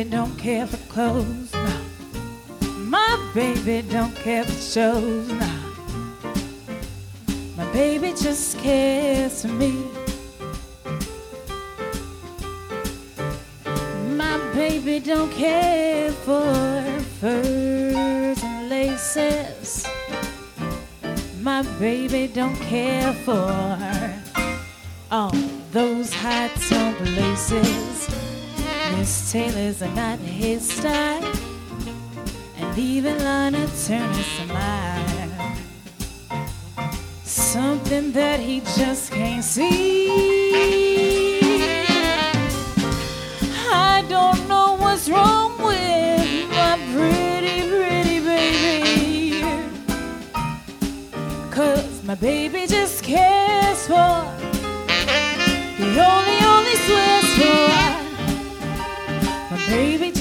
baby don't care for clothes, no. My baby don't care for shows, no. My baby just cares for me. My baby don't care for furs and laces. My baby don't care for all those high-top laces. Miss Taylor's are not his style, and even Lana Turner's smile. Something that he just can't see. I don't know what's wrong with my pretty, pretty baby, 'cause my baby just cares for, he only swears for, my baby